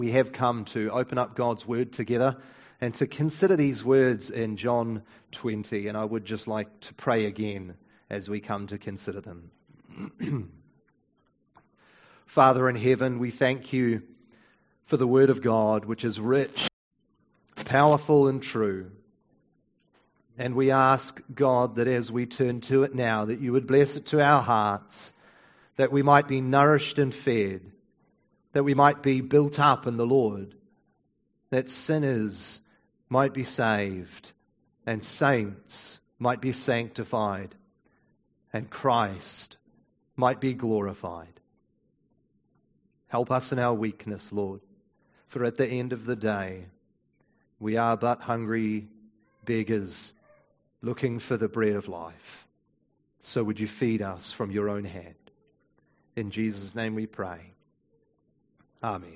We have come to open up God's Word together and to consider these words in John 20. And I would just like to pray again as we come to consider them. Father in heaven, we thank you for the Word of God, which is rich, powerful and true. And we ask, God, that as we turn to it now, that you would bless it to our hearts, that we might be nourished and fed, that we might be built up in the Lord, that sinners might be saved, and saints might be sanctified, and Christ might be glorified. Help us in our weakness, Lord, for at the end of the day, we are but hungry beggars looking for the bread of life. So would you feed us from your own hand? In Jesus' name we pray. Amen.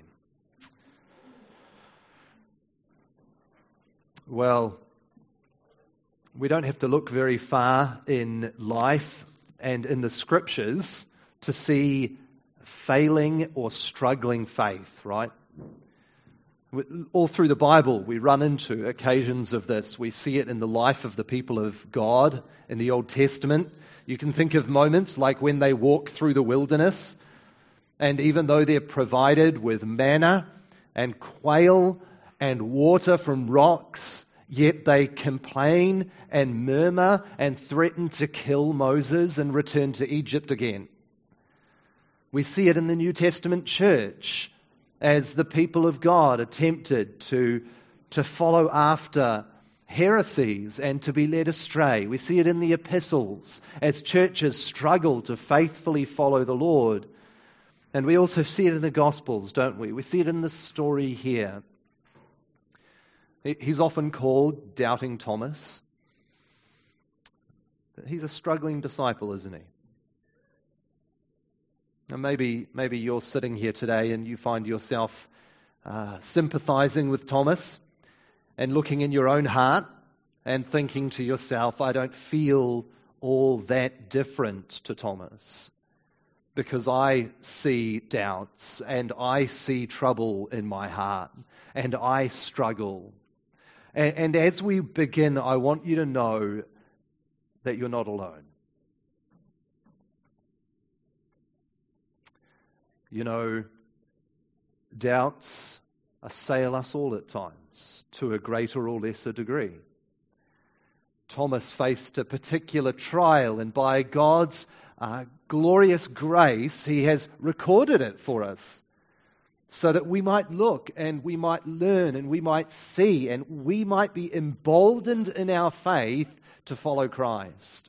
Well, we don't have to look very far in life and in the Scriptures to see failing or struggling faith, right? All through the Bible, we run into occasions of this. We see it in the life of the people of God in the Old Testament. You can think of moments like when they walk through the wilderness, and even though they're provided with manna and quail and water from rocks, yet they complain and murmur and threaten to kill Moses and return to Egypt again. We see it in the New Testament church as the people of God attempted to follow after heresies and to be led astray. We see it in the epistles as churches struggle to faithfully follow the Lord. And we also see it in the Gospels, don't we? We see it in the story here. He's often called Doubting Thomas. He's a struggling disciple, isn't he? And maybe you're sitting here today and you find yourself sympathizing with Thomas and looking in your own heart and thinking to yourself, I don't feel all that different to Thomas, because I see doubts and I see trouble in my heart and I struggle. And as we begin, I want you to know that you're not alone. You know, doubts assail us all at times to a greater or lesser degree. Thomas faced a particular trial, and by God's glorious grace, he has recorded it for us so that we might look and we might learn and we might see and we might be emboldened in our faith to follow Christ.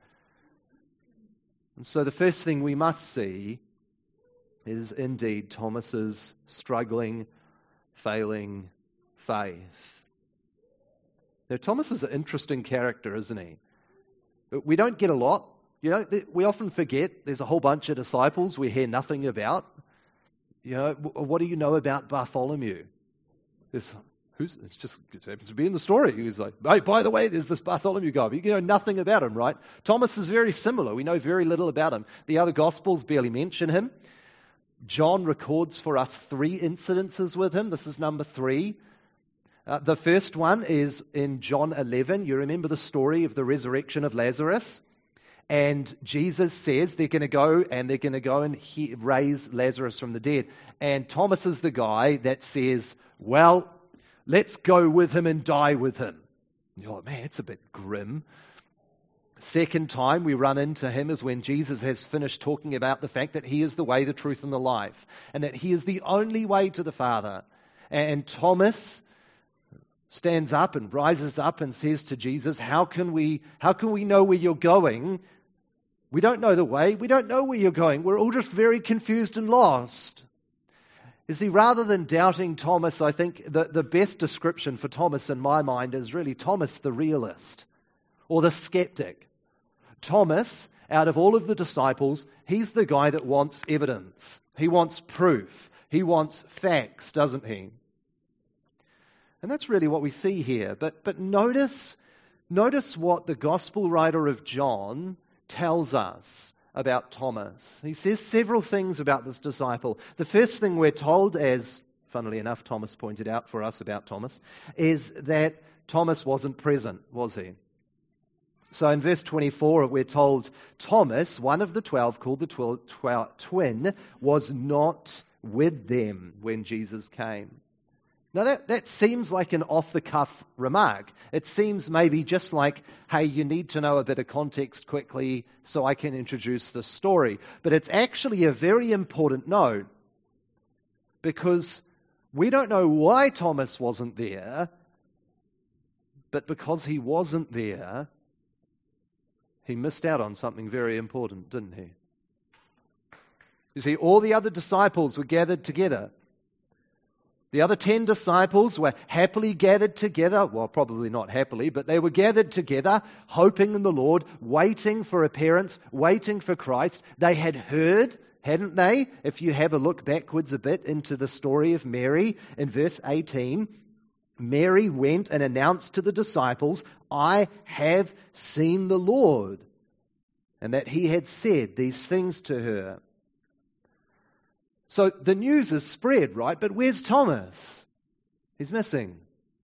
And so the first thing we must see is indeed Thomas's struggling, failing faith. Now, Thomas is an interesting character, isn't he? We don't get a lot. You know, we often forget there's a whole bunch of disciples we hear nothing about. You know, what do you know about Bartholomew? It happens to be in the story. He's like, hey, by the way, there's this Bartholomew guy. You know nothing about him, right? Thomas is very similar. We know very little about him. The other Gospels barely mention him. John records for us 3 incidences with him. This is number 3. The first one is in John 11. You remember the story of the resurrection of Lazarus? And Jesus says they're going to go and raise Lazarus from the dead. And Thomas is the guy that says, well, let's go with him and die with him. And you're like, man, it's a bit grim. Second time we run into him is when Jesus has finished talking about the fact that he is the way, the truth, and the life, and that he is the only way to the Father. And Thomas stands up and rises up and says to Jesus, how can we know where you're going? We don't know the way. We don't know where you're going. We're all just very confused and lost. You see, rather than doubting Thomas, I think the best description for Thomas in my mind is really Thomas the realist or the skeptic. Thomas, out of all of the disciples, he's the guy that wants evidence. He wants proof. He wants facts, doesn't he? And that's really what we see here. But notice what the gospel writer of John tells us about Thomas. He says several things about this disciple. The first thing we're told, as funnily enough, Thomas pointed out for us about Thomas, is that Thomas wasn't present, was he? So in verse 24, we're told Thomas, one of the 12, called the twin, was not with them when Jesus came. Now that seems like an off-the-cuff remark. It seems maybe just like, hey, you need to know a bit of context quickly so I can introduce the story. But it's actually a very important note because we don't know why Thomas wasn't there, but because he wasn't there, he missed out on something very important, didn't he? You see, all the other disciples were gathered together. The other 10 disciples were happily gathered together. Well, probably not happily, but they were gathered together, hoping in the Lord, waiting for appearance, waiting for Christ. They had heard, hadn't they? If you have a look backwards a bit into the story of Mary, in verse 18, Mary went and announced to the disciples, I have seen the Lord, and that he had said these things to her. So the news is spread, right? But where's Thomas? He's missing.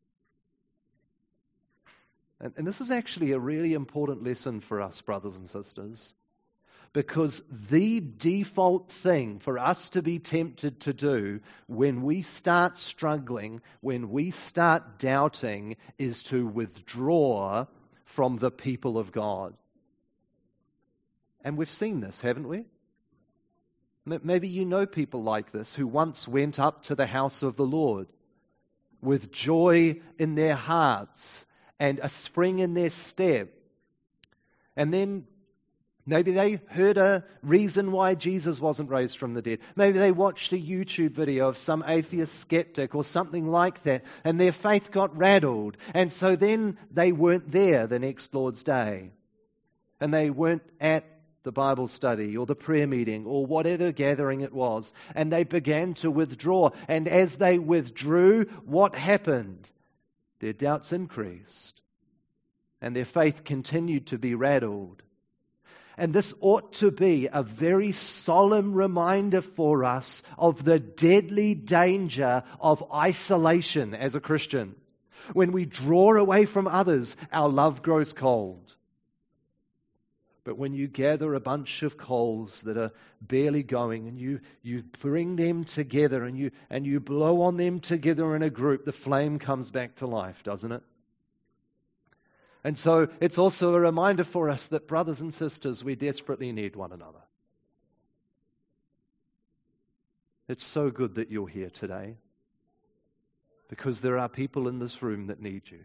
And this is actually a really important lesson for us, brothers and sisters, because the default thing for us to be tempted to do when we start struggling, when we start doubting, is to withdraw from the people of God. And we've seen this, haven't we? Maybe you know people like this who once went up to the house of the Lord with joy in their hearts and a spring in their step. And then maybe they heard a reason why Jesus wasn't raised from the dead. Maybe they watched a YouTube video of some atheist skeptic or something like that, and their faith got rattled. And so then they weren't there the next Lord's Day. And they weren't at the Bible study or the prayer meeting or whatever gathering it was. And they began to withdraw. And as they withdrew, what happened? Their doubts increased. And their faith continued to be rattled. And this ought to be a very solemn reminder for us of the deadly danger of isolation as a Christian. When we draw away from others, our love grows cold. But when you gather a bunch of coals that are barely going and you bring them together and you blow on them together in a group, the flame comes back to life, doesn't it? And so it's also a reminder for us that, brothers and sisters, we desperately need one another. It's so good that you're here today because there are people in this room that need you.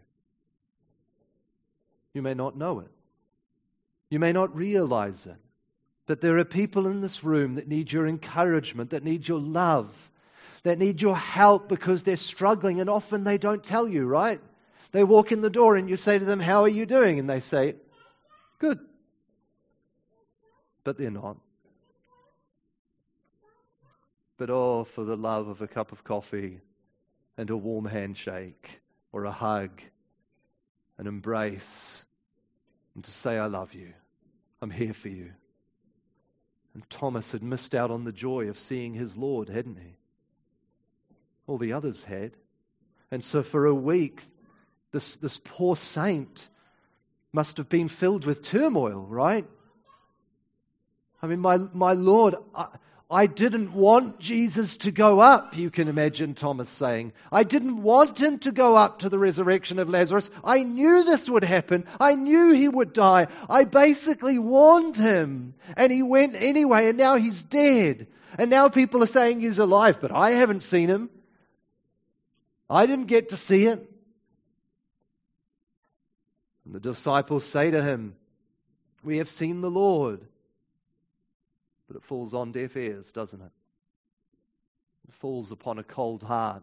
You may not know it. You may not realize it. But there are people in this room that need your encouragement, that need your love, that need your help because they're struggling, and often they don't tell you, right? They walk in the door and you say to them, how are you doing? And they say, good. But they're not. But oh, for the love of a cup of coffee and a warm handshake or a hug, an embrace, and to say, I love you. I'm here for you. And Thomas had missed out on the joy of seeing his Lord, hadn't he? All the others had. And so for a week, this poor saint must have been filled with turmoil, right? I mean, my Lord, I didn't want Jesus to go up, you can imagine Thomas saying. I didn't want him to go up to the resurrection of Lazarus. I knew this would happen. I knew he would die. I basically warned him. And he went anyway, and now he's dead. And now people are saying he's alive, but I haven't seen him. I didn't get to see it. And the disciples say to him, we have seen the Lord. But it falls on deaf ears, doesn't it? It falls upon a cold heart.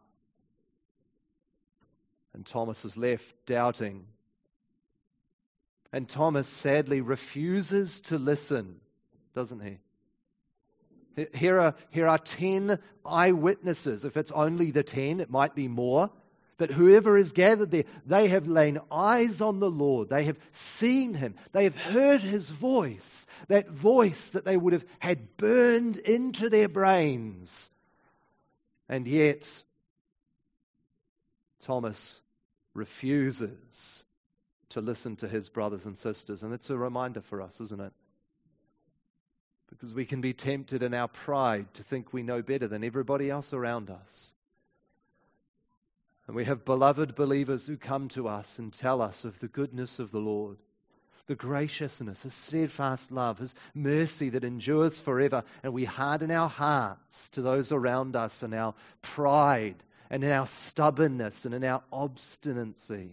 And Thomas is left doubting. And Thomas sadly refuses to listen, doesn't he? Here are 10 eyewitnesses. If it's only the 10, it might be more. But whoever is gathered there, they have laid eyes on the Lord. They have seen him. They have heard his voice. That voice that they would have had burned into their brains. And yet, Thomas refuses to listen to his brothers and sisters. And it's a reminder for us, isn't it? Because we can be tempted in our pride to think we know better than everybody else around us. And we have beloved believers who come to us and tell us of the goodness of the Lord, the graciousness, His steadfast love, His mercy that endures forever. And we harden our hearts to those around us in our pride and in our stubbornness and in our obstinacy.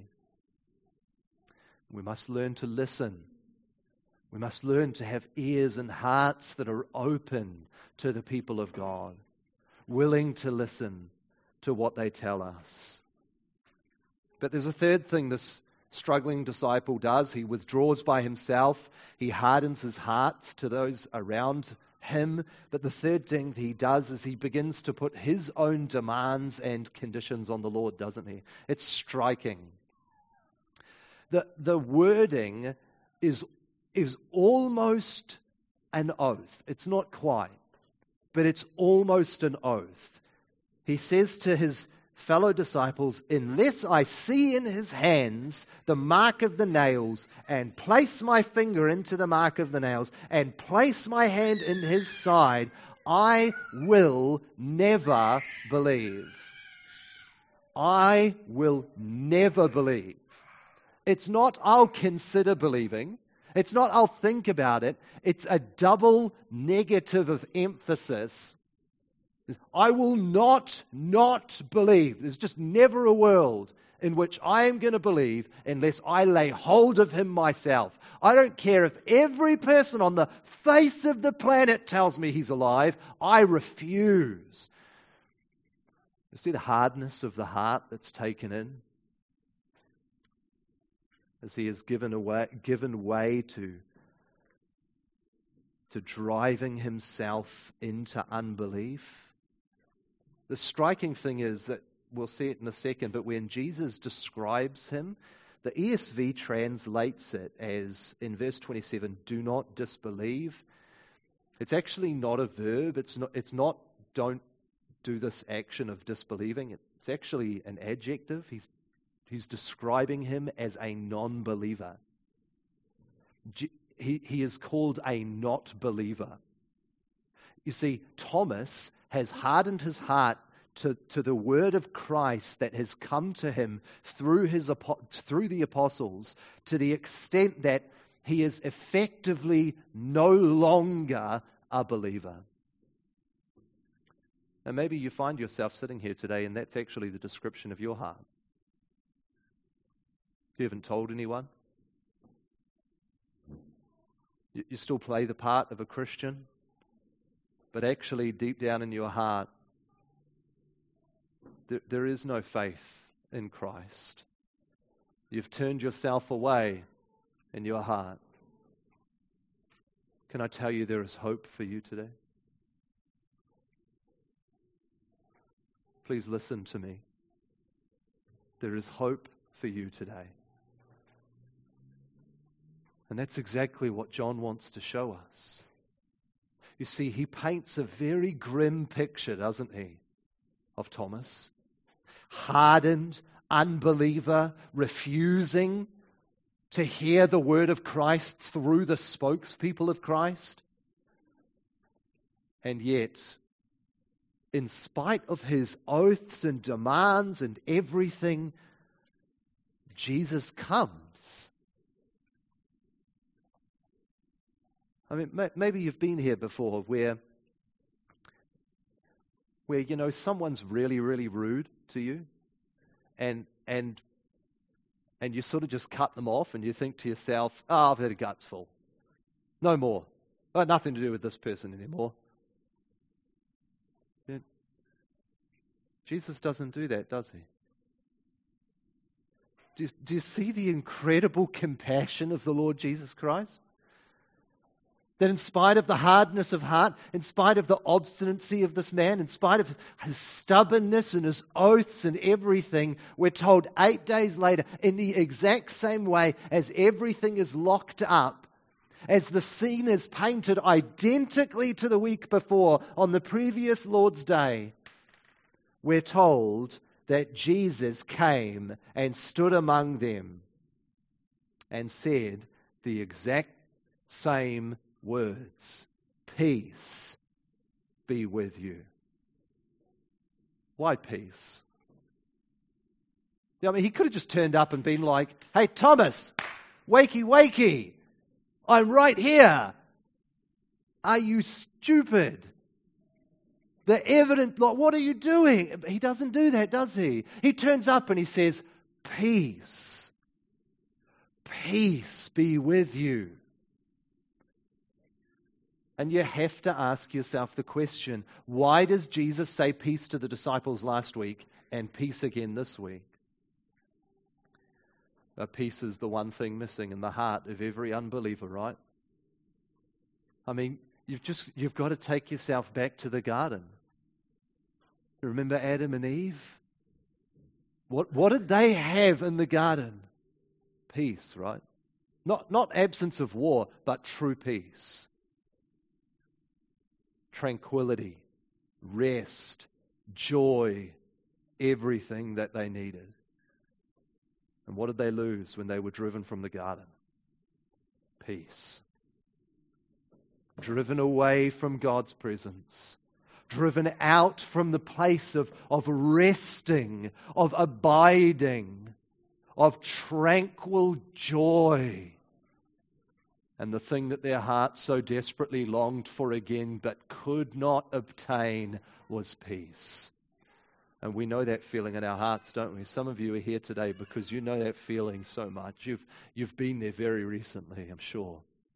We must learn to listen. We must learn to have ears and hearts that are open to the people of God, willing to listen to what they tell us. But there's a third thing this struggling disciple does. He withdraws by himself. He hardens his hearts to those around him. But the third thing he does is he begins to put his own demands and conditions on the Lord, doesn't he? It's striking. The wording is almost an oath. It's not quite, but it's almost an oath. He says to his fellow disciples, unless I see in his hands the mark of the nails, and place my finger into the mark of the nails, and place my hand in his side, I will never believe. I will never believe. It's not, I'll consider believing. It's not, I'll think about it. It's a double negative of emphasis. I will not believe. There's just never a world in which I am going to believe unless I lay hold of Him myself. I don't care if every person on the face of the planet tells me He's alive. I refuse. You see the hardness of the heart that's taken in? As he has given way to driving himself into unbelief. The striking thing is that, we'll see it in a second, but when Jesus describes him, the ESV translates it as, in verse 27, do not disbelieve. It's actually not a verb. It's not don't do this action of disbelieving. It's actually an adjective. He's describing him as a non-believer. He is called a not believer. You see, Thomas has hardened his heart to the word of Christ that has come to him through the apostles, to the extent that he is effectively no longer a believer. And maybe you find yourself sitting here today and that's actually the description of your heart. You haven't told anyone. You still play the part of a Christian, but actually deep down in your heart, there is no faith in Christ. You've turned yourself away in your heart. Can I tell you there is hope for you today? Please listen to me. There is hope for you today. And that's exactly what John wants to show us. You see, he paints a very grim picture, doesn't he, of Thomas? Hardened, unbeliever, refusing to hear the word of Christ through the spokespeople of Christ. And yet, in spite of his oaths and demands and everything, Jesus comes. I mean, maybe you've been here before where you know someone's really, really rude to you, and you sort of just cut them off, and you think to yourself, "Oh, I've had a guts full. No more. I've got nothing to do with this person anymore." Yeah. Jesus doesn't do that, does he? Do you see the incredible compassion of the Lord Jesus Christ? That in spite of the hardness of heart, in spite of the obstinacy of this man, in spite of his stubbornness and his oaths and everything, we're told 8 days later, in the exact same way as everything is locked up, as the scene is painted identically to the week before on the previous Lord's Day, we're told that Jesus came and stood among them and said the exact same words. Peace be with you. Why peace? I mean, he could have just turned up and been like, hey, Thomas, wakey, wakey, I'm right here. Are you stupid? The evidence, like, what are you doing? He doesn't do that, does he? He turns up and he says, peace. Peace be with you. And you have to ask yourself the question, why does Jesus say peace to the disciples last week and peace again this week? Peace is the one thing missing in the heart of every unbeliever, right? I mean, you've got to take yourself back to the garden. Remember Adam and Eve? What did they have in the garden? Peace, right? Not absence of war, but true peace. Tranquility, rest, joy, everything that they needed. And what did they lose when they were driven from the garden? Peace. Driven away from God's presence. Driven out from the place of resting, of abiding, of tranquil joy. And the thing that their hearts so desperately longed for again but could not obtain was peace. And we know that feeling in our hearts, don't we? Some of you are here today because you know that feeling so much. You've been there very recently, I'm sure.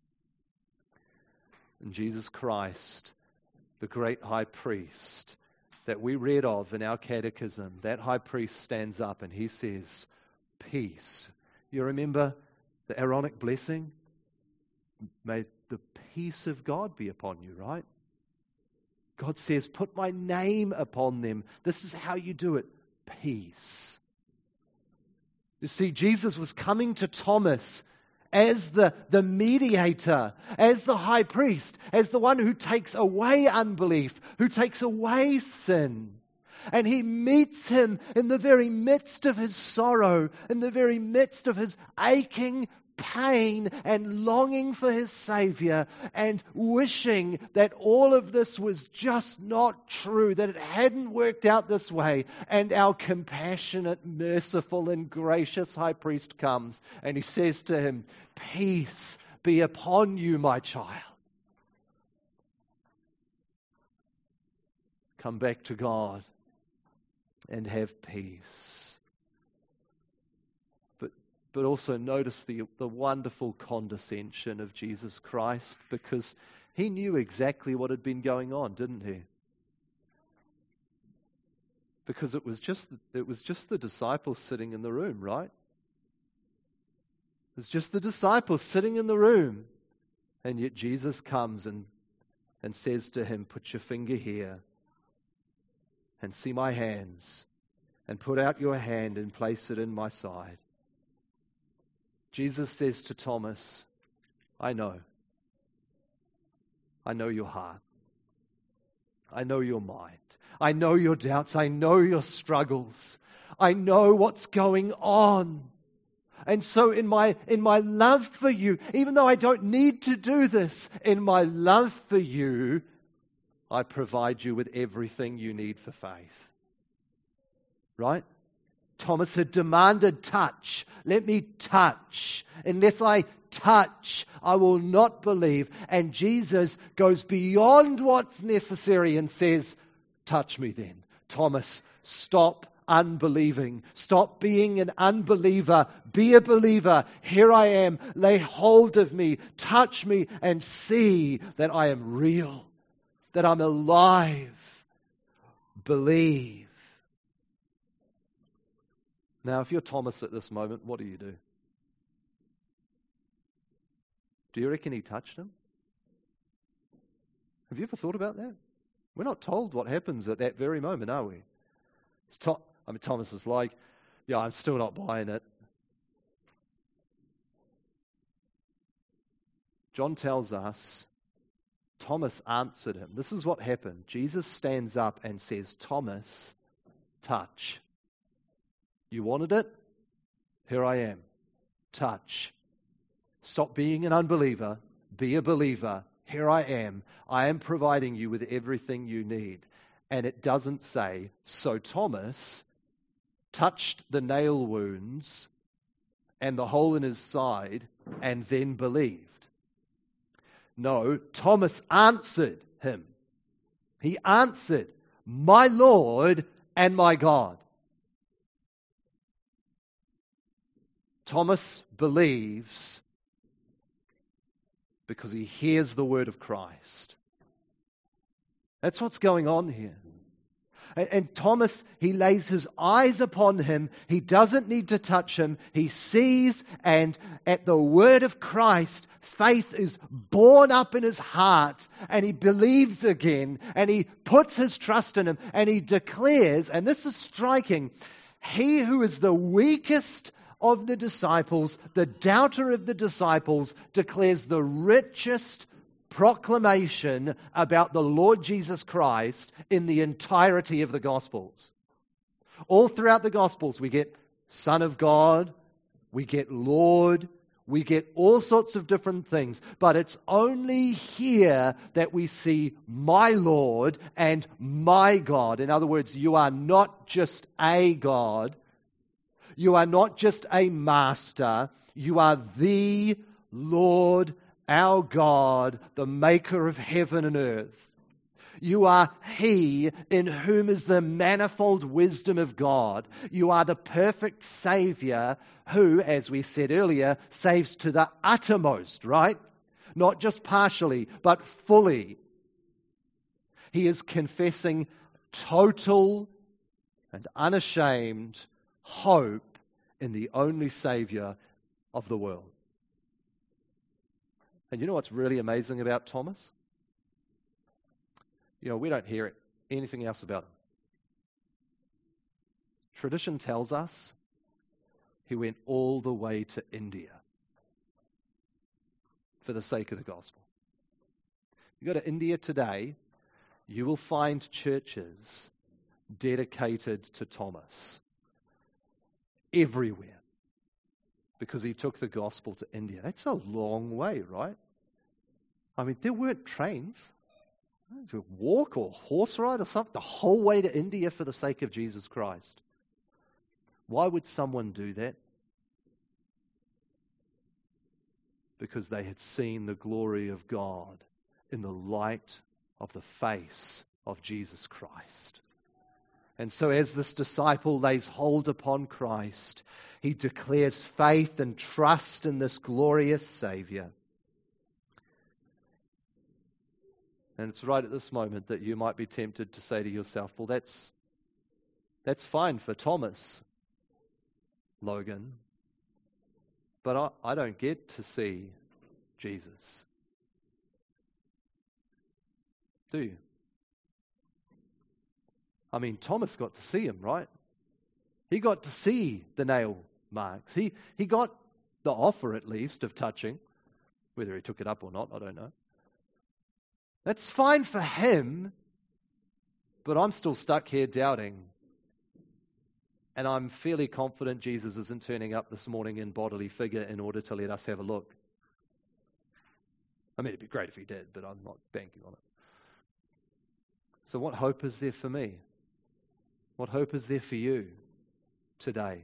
And Jesus Christ, the great high priest that we read of in our catechism, that high priest stands up and he says, peace. You remember the Aaronic blessing? May the peace of God be upon you, right? God says, put my name upon them. This is how you do it. Peace. You see, Jesus was coming to Thomas as the mediator, as the high priest, as the one who takes away unbelief, who takes away sin. And he meets him in the very midst of his sorrow, in the very midst of his aching pain and longing for his Savior and wishing that all of this was just not true, that it hadn't worked out this way. And our compassionate, merciful and gracious high priest comes and he says to him, peace be upon you, my child. Come back to God and have peace. But also notice the wonderful condescension of Jesus Christ, because he knew exactly what had been going on, didn't he? Because it was just the disciples sitting in the room, right? It was just the disciples sitting in the room. And yet Jesus comes and says to him, put your finger here and see my hands, and put out your hand and place it in my side. Jesus says to Thomas, I know your heart. I know your mind. I know your doubts. I know your struggles. I know what's going on. And so in my love for you, even though I don't need to do this, in my love for you, I provide you with everything you need for faith. Right? Thomas had demanded touch. Let me touch. Unless I touch, I will not believe. And Jesus goes beyond what's necessary and says, touch me then. Thomas, stop unbelieving. Stop being an unbeliever. Be a believer. Here I am. Lay hold of me. Touch me and see that I am real. That I'm alive. Believe. Now, if you're Thomas at this moment, what do you do? Do you reckon he touched him? Have you ever thought about that? We're not told what happens at that very moment, are we? Thomas is like, yeah, I'm still not buying it. John tells us, Thomas answered him. This is what happened. Jesus stands up and says, Thomas, touch You wanted it? Here I am. Touch. Stop being an unbeliever. Be a believer. Here I am. I am providing you with everything you need. And it doesn't say, so Thomas touched the nail wounds and the hole in his side and then believed. No, Thomas answered him. He answered, my Lord and my God. Thomas believes because he hears the word of Christ. That's what's going on here. And Thomas, he lays his eyes upon him. He doesn't need to touch him. He sees, and at the word of Christ, faith is born up in his heart, and he believes again, and he puts his trust in him, and he declares, and this is striking, he who is the weakest of the disciples, the doubter of the disciples, declares the richest proclamation about the Lord Jesus Christ in the entirety of the Gospels. All throughout the Gospels, we get Son of God, we get Lord, we get all sorts of different things, but it's only here that we see my Lord and my God. In other words, you are not just a God, you are not just a master, you are the Lord, our God, the maker of heaven and earth. You are He in whom is the manifold wisdom of God. You are the perfect Savior who, as we said earlier, saves to the uttermost, right? Not just partially, but fully. He is confessing total and unashamed hope in the only Savior of the world. And you know what's really amazing about Thomas? You know, we don't hear anything else about him. Tradition tells us he went all the way to India for the sake of the gospel. You go to India today, you will find churches dedicated to Thomas everywhere because he took the gospel to India. That's a long way, right? I mean, there weren't trains. To walk or horse ride or something the whole way to India for the sake of Jesus Christ. Why would someone do that? Because they had seen the glory of God in the light of the face of Jesus Christ. And so as this disciple lays hold upon Christ, he declares faith and trust in this glorious Savior. And it's right at this moment that you might be tempted to say to yourself, well, that's fine for Thomas, Logan, but I don't get to see Jesus. Do you? I mean, Thomas got to see him, right? He got to see the nail marks. He got the offer, at least, of touching. Whether he took it up or not, I don't know. That's fine for him, but I'm still stuck here doubting. And I'm fairly confident Jesus isn't turning up this morning in bodily figure in order to let us have a look. I mean, it'd be great if he did, but I'm not banking on it. So what hope is there for me? What hope is there for you today?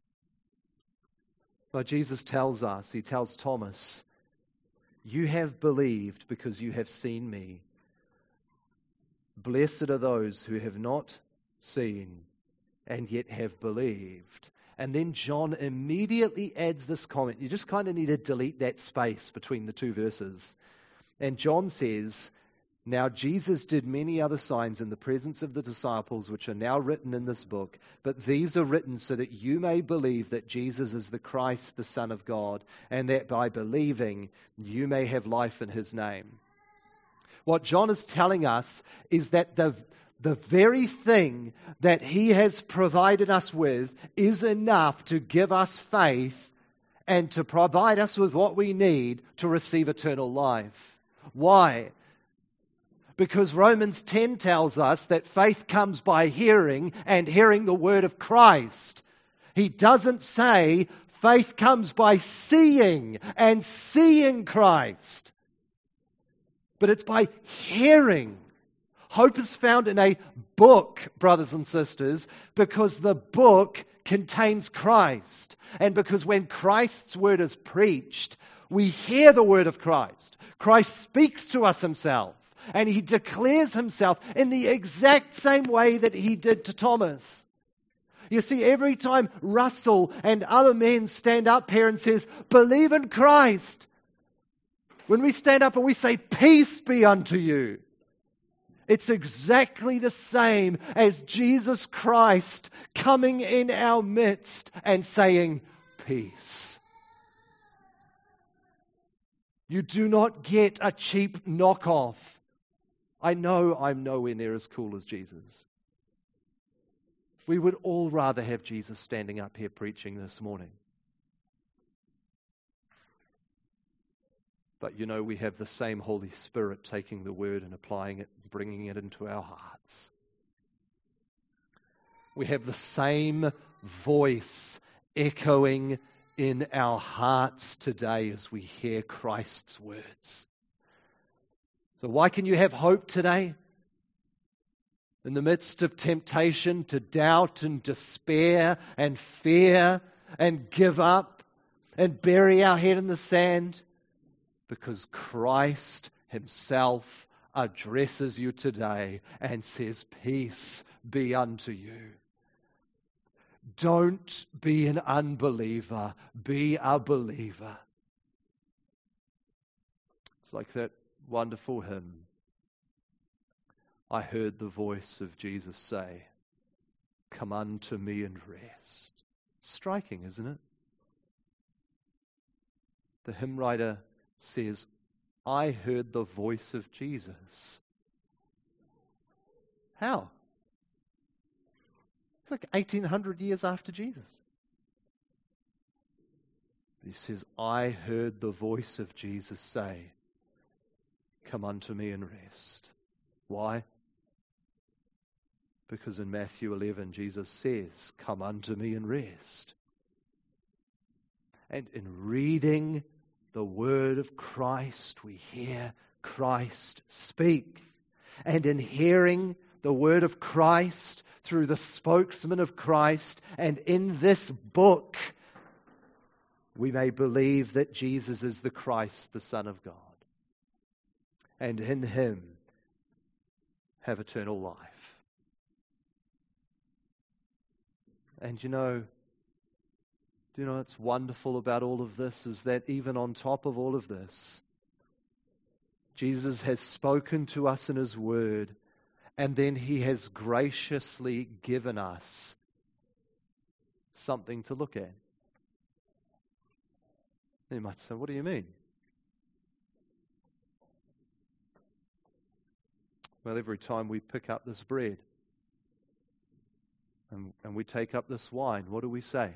Well, Jesus tells us, he tells Thomas, you have believed because you have seen me. Blessed are those who have not seen and yet have believed. And then John immediately adds this comment. You just kind of need to delete that space between the two verses. And John says, now Jesus did many other signs in the presence of the disciples, which are now written in this book, but these are written so that you may believe that Jesus is the Christ, the Son of God, and that by believing you may have life in his name. What John is telling us is that the very thing that he has provided us with is enough to give us faith and to provide us with what we need to receive eternal life. Why? Because Romans 10 tells us that faith comes by hearing, and hearing the word of Christ. He doesn't say faith comes by seeing and seeing Christ, but it's by hearing. Hope is found in a book, brothers and sisters, because the book contains Christ. And because when Christ's word is preached, we hear the word of Christ. Christ speaks to us himself, and he declares himself in the exact same way that he did to Thomas. You see, every time Russell and other men stand up here and says, believe in Christ, when we stand up and we say, peace be unto you, it's exactly the same as Jesus Christ coming in our midst and saying, peace. You do not get a cheap knockoff. I know I'm nowhere near as cool as Jesus. We would all rather have Jesus standing up here preaching this morning. But you know, we have the same Holy Spirit taking the word and applying it, bringing it into our hearts. We have the same voice echoing in our hearts today as we hear Christ's words. So why can you have hope today? In the midst of temptation to doubt and despair and fear and give up and bury our head in the sand? Because Christ himself addresses you today and says, peace be unto you. Don't be an unbeliever, be a believer. It's like that wonderful hymn. I heard the voice of Jesus say, come unto me and rest. Striking, isn't it? The hymn writer says, I heard the voice of Jesus. How? It's like 1800 years after Jesus. He says, I heard the voice of Jesus say, come unto me and rest. Why? Because in Matthew 11, Jesus says, come unto me and rest. And in reading the word of Christ, we hear Christ speak. And in hearing the word of Christ through the spokesman of Christ, and in this book, we may believe that Jesus is the Christ, the Son of God. And in him have eternal life. And you know what's wonderful about all of this is that even on top of all of this, Jesus has spoken to us in his word, and then he has graciously given us something to look at. You might say, what do you mean? Well, every time we pick up this bread and we take up this wine, what do we say?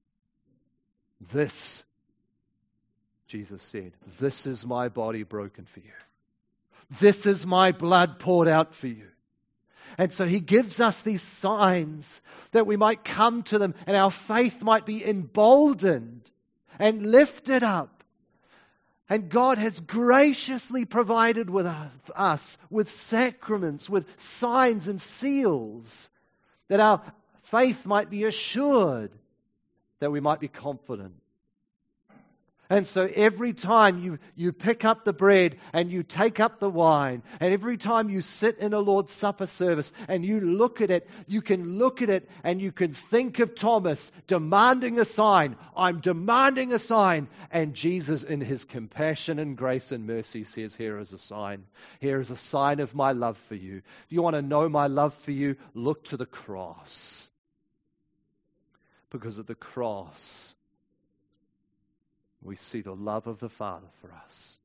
This, Jesus said, this is my body broken for you. This is my blood poured out for you. And so he gives us these signs that we might come to them and our faith might be emboldened and lifted up. And God has graciously provided with us with sacraments, with signs and seals, that our faith might be assured, that we might be confident. And so every time you pick up the bread and you take up the wine, and every time you sit in a Lord's Supper service and you look at it, you can look at it and you can think of Thomas demanding a sign. I'm demanding a sign. And Jesus in his compassion and grace and mercy says, here is a sign. Here is a sign of my love for you. Do you want to know my love for you? Look to the cross. Because at the cross, we see the love of the Father for us.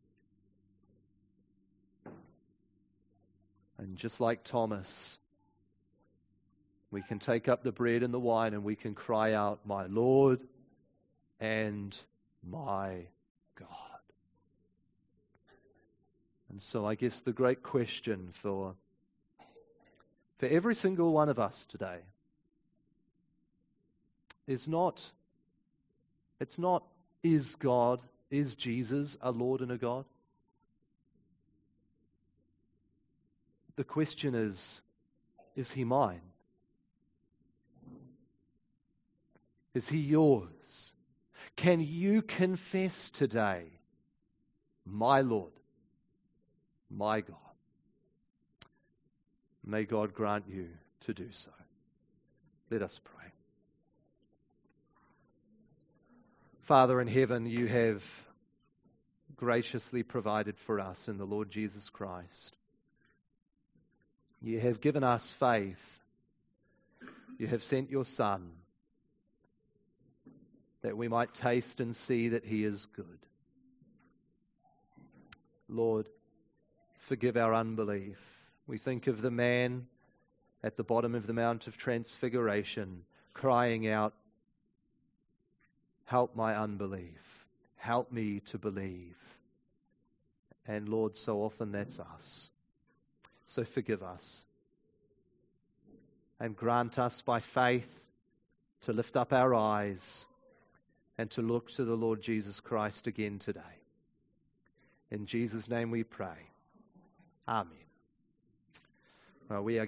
And just like Thomas, we can take up the bread and the wine and we can cry out, my Lord and my God. And so I guess the great question for every single one of us today it's not, is Jesus a Lord and a God? The question is He mine? Is He yours? Can you confess today, my Lord, my God? May God grant you to do so. Let us pray. Father in heaven, you have graciously provided for us in the Lord Jesus Christ. You have given us faith. You have sent your Son that we might taste and see that He is good. Lord, forgive our unbelief. We think of the man at the bottom of the Mount of Transfiguration crying out, help my unbelief. Help me to believe. And Lord, so often that's us. So forgive us. And grant us by faith to lift up our eyes and to look to the Lord Jesus Christ again today. In Jesus' name we pray. Amen. Well, we are